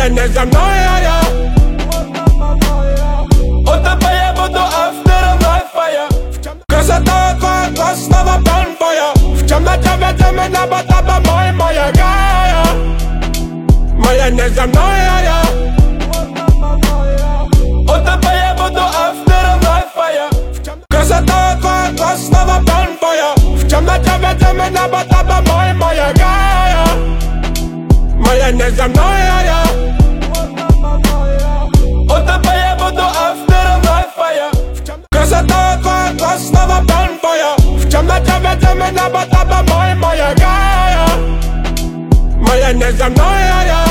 не за мною я. У тебе я буду after life, а я красота твоя классного бомбоя. В темноте веди меня, бо тебе мой, моя гая. Моя не за мною я. У тебе я буду after life, а я красота твоя классного бомбоя. В темноте веди меня, бо тебе мой, моя гая. Моя не за мною я. У тебе я буду after life, а я красота твоя классного бомбоя. В темноте веди меня, бо тебе мой, моя гая. Моя не за мною я.